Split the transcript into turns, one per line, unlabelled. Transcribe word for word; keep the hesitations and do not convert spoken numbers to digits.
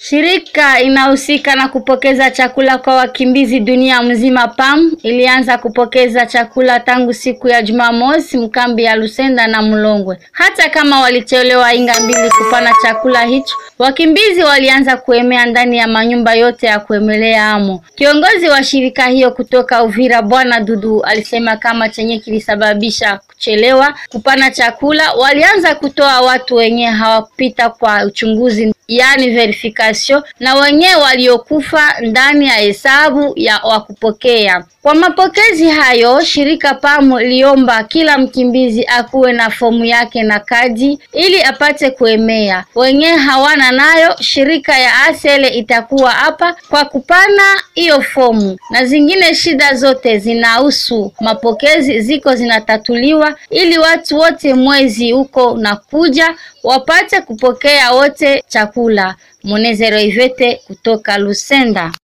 Shirika inahusika na kupokeza chakula kwa wakimbizi dunia mzima P A M ilianza kupokeza chakula tangu siku ya Jumamosi mkambi ya Lusenda na Mulongwe. Hata kama walichelewa inga mbili kupana chakula hicho, wakimbizi walianza kuemea ndani ya manyumba yote ya kuemelea amo. Kiongozi wa shirika hiyo kutoka Uvira Bwana Dudu alisema kama chenye kilisababisha kuchelewa kupana chakula, walianza kutoa watu wenye hawapita kwa uchunguzi yani verification na wenye waliokufa ndani ya hesabu ya wakupokea. Kwa mapokezi hayo, shirika P A M liomba kila mkimbizi akuwe na fomu yake na kadi ili apate kuemea. Wenye hawana nayo, shirika ya Asele itakuwa hapa kwa kupana hiyo fomu, na zingine shida zote zinahusu mapokezi ziko zinatatuliwa ili watu wote mwezi huko na kuja wapate kupokea wote chakula. Monezero Ivete kutoka Lusenda.